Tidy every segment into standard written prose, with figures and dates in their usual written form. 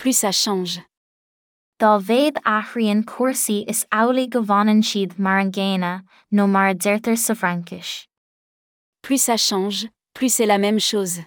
plus ça change. Dá bhéad athraíonn cuasaí is amhlaidh go bhfanann siad mar an ggéine nó mar a deirtear sa Phraincis. Plus ça change, plus c'est la même chose.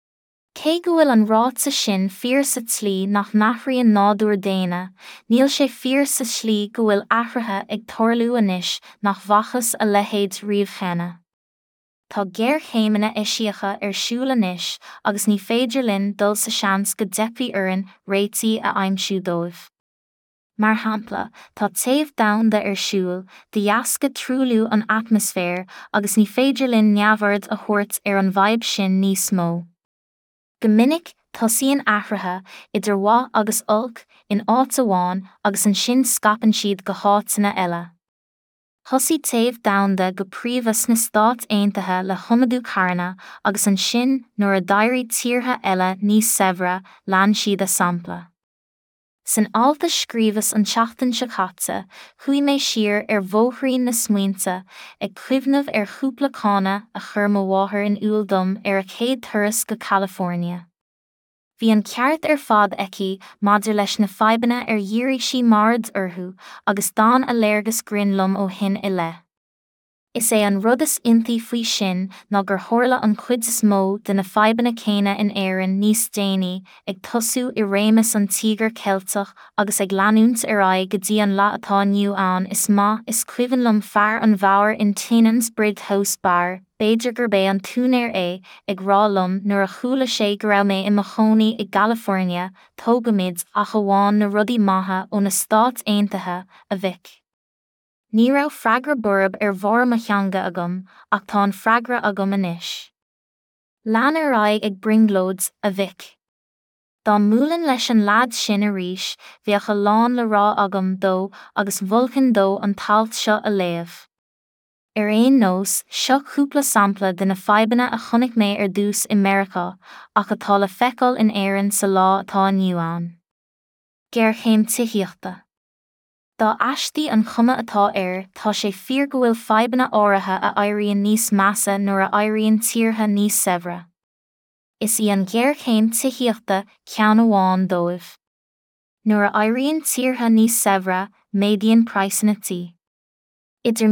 Cé go bhfuil an ráit sa sin fíor sa tlí nach n-athraíonn nádúr déine, níl sé fíor sa slí go bhfuil athraithe ag torlú anois nach bhfachas a leithéid riamhchéine. Tá géarchéimeanna eisíocha siúl anois agus ní féidir linn dul sa seans go dtepaí uireann réitaí a aimsiú dóibh. Mar shampla, tá taobh domhanda siúl, de dheasca trúlú an atmosfér agus ní féidir linn neamhord a thabhairt an bhaib sin níos mó. Go minic tosaíonn athraithe idir mhaith agus ulc in áit amháin agus an sin scapann siad go háiteanna eile. Thosaigh taobh domhanda go príomhas na Stát Aontaithe le hiomadú carna agus an sin nuair a d'éirigh tíortha eile níos saibhre lean siad a sampla. San alta scríbhas an teachtain se chaite, chuaigh mé siar bhóthraí na smaointe ag cuimhnimh chúpla cána a chur mo mháthair in úldom a chéad turas go California. Bhí an ceart fad aici maidir leis na fadhbanna dhiarraigh sí marad orthu agus dáin a léargas grin lom ó hin I le. Is é an rud is inti faoi sin ná gur tharla an chuid is mó de na fadhbanna céine in éireann níos déanaí ag tosú I réimeas an tíogar Ceilteach agus ag leanúint aghaidh go dtí an leat atá nniu ann is cuimhin lom fear an bhfeabhar in Tennant's Bridge House Bar, b'fhéidir gur bé an túnéir ag rá lom nuair a chuala sé go raibh mé I Mahoney I California, tógamid ach amháin na rudaí maithe ó na Stát Aontaithe a bhic. Ní raibh freagra burb bharr cheanga agam, ach tá an freagra agam anois. Lean aghaidh ag bringlóds a bhic. Dá múlann leis an lead sin arís, bheadh a lán le rá agam dó agus bholchan dó an tailt seo a léamh. Aon nós, seo cúpla sampla de na fadhbanna a chonaic mé dús I Mheiriceá, ach atá le feiceáil in éireann sa lá atá inniu ann. Géarchéim tithíochta. Dá aistí an chuma atá tá sé fíor go bhfuil fadhbanna áirithe a éiríonn níos measa nuair a éiríonn tíortha níos saibhre. Is í an géarchéim tithíochta ceann amháin dóibh. Nuair a éiríonn tíortha níos saibhre, méadaíonn praisannatí. Idir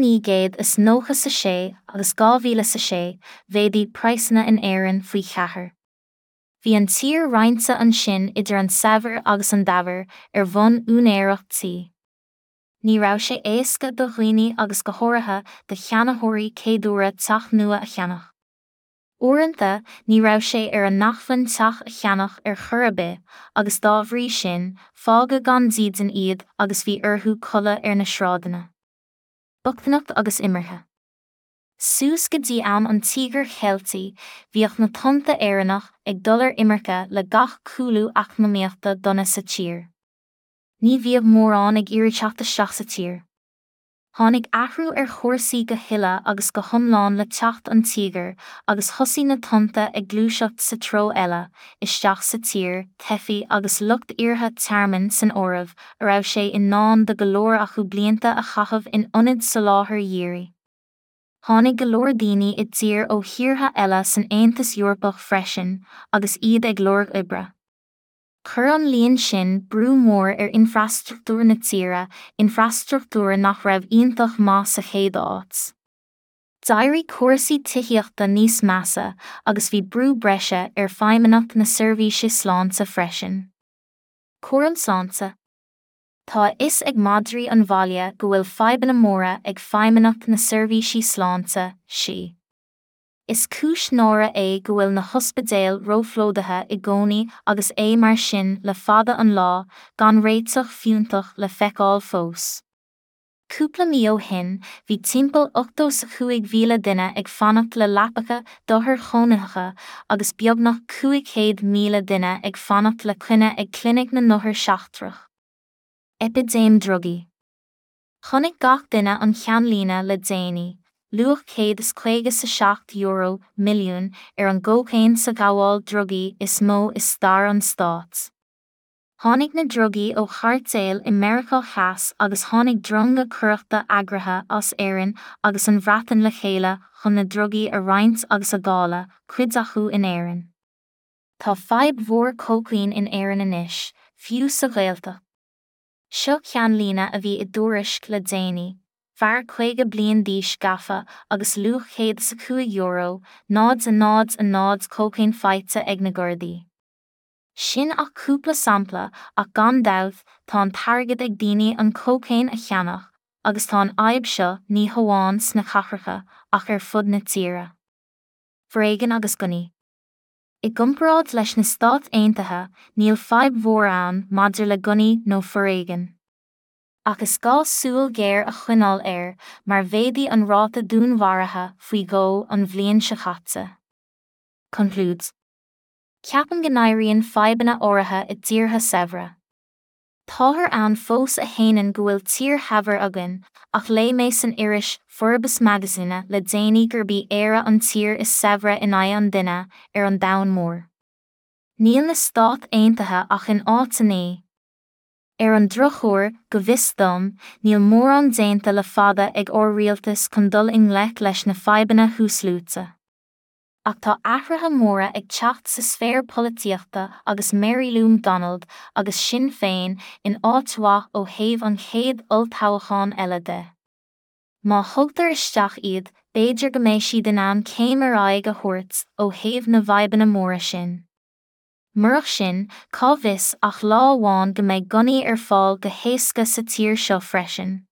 1996 agus 2006, bhéadaigh praissanna in éireann faoi chathair. Bhí an tír roinnte an sin idir an saibhir agus an dabhar bhonn únéireachtaí. Ní raibh sé éasca do dhaoine agus go háirithe de cheannaitheoirí céadúra teach nua a cheannach. Uaireanta, ní raibh sé an nachfann teach a cheannach chur bith, agus dá bhrí sin, fágadh gan dídean iad agus bhí orthú colla na sráideanna. Buachtanacht agus imirthe. Suas go dtí an tíogar Cheiltaí, bhíodh na tonta éireannach ag dul imirce le gach cúlú eacnamaíochta donna sa tír. Ní bhíodh mórán ag iarrateachta seach sa tír. Tháinig athrú chomharsaí go huile agus go hiomlán le teacht an tíogar agus thosaigh na tonta ag glúiseacht sa treo eile, isteach sa tír, tefií agus lucht iartha tearmann san óramh, a raibh sé in nán de go leor acu blianta a chathamh in ionad sa láthair dhiarraigh. Tháinig go leor daoine I dtír ó thíortha eile san Aontas Eorpach freisin, agus iad ag leor oibre. Chur an líon sin brú mór infrastruchtúr na tíre, infrastruchtúr nach raibh iontach más sa chéad áit. D'éirigh cuasaí tithíochta níos measa agus bhí brú breise feidhmeannach na seirbhíse sláinte freisin. Cuarann sláinte. Tá is ag madraí an bhaile go bhfuil fadhbanna móra ag feidhmeannach na seirbhíse sláinte, sí. Is cúis nóra go bhfuil na hospidéal róphlódaithe I gcónaí agus mar sin le fada an lá, gan réiteach fiúntach le feiceáil fós. Cúpla mí ó hin, bhí timpeall 85,000 duine ag fanacht le leapacha dothair chónaithe agus beagnach 500,000 duine ag fanacht le cuine ag clinic na nothair seachtrach. Epidéim drugaí. Chonaic gach duine an cheannlíne le déanaí. Luach €157 milliún an ggóchéin sa gabháil drugaí is mó is stair an Stát. Tháinig na drugaí ó chartail I Mheiriceá cheas agus tháinig drunga cuireachta eagraithe as éireann agus an bhreatain le chéile chun na drugaí a roinnt agus a gála, cuid acu in éireann. tá fibe mhór cócaín in éireann anois, fiú sa Ghaeltacht. Seo ceann líne a bhí i dtúraisk le déanaí, fear 50 bliain d'aois gafa agus luach €150, nád cócaín fáite ag na Gardaí. Sin ach cúpla sampla ach gan dabhth tá an targad ag daoine an cócaín a cheannach, agus tá an aibh seo ní hamháin sna cathracha ach ar fud na tíre. Fréigean agus Gunnaí. I gcomparáid leis na Stát Aontaithe, níl fibe mhór ann maidir le Gunnaí nó Fréigean. Ach is gá súil géir a choinneáil air mar bhéadaí an ráta dúnmharuithe faoi gcó an bhliain seo chaite. Concludes. Ceapan go n-éiríonn fibeanna áirithe i dtíortha saibhre. Táthar ann fós a héanann go bhfuil tír heabhair agan, ach lé mé san iris Forbes magazine le déanaí gur bí éire an tír is saibhre in aghaidh an duine ar an domhan mór. Níl na Stát Aontaithe ach in áit ar an drochóir go bhis dom, níl mór an déanta le fada ag rialtas chun dul in nglaic leis na fibeanna thuasluaite. Ach tá athraithe móra ag teacht sa sféar políochta agus Mary Lou McDonald agus Sinn Féin in áit ó thaobh an chéad ultábhachán eile de. Má thugtar isteach iad, b'fhéidir go mbeidh siad in ann céim ar aghaidh a thabhairt ó thaobh na fibeanna móra sin. Murach sin, cá bhis ach lá amháin go mbeidh Gunnaí ar fáil go héasca sa tír seo freisin.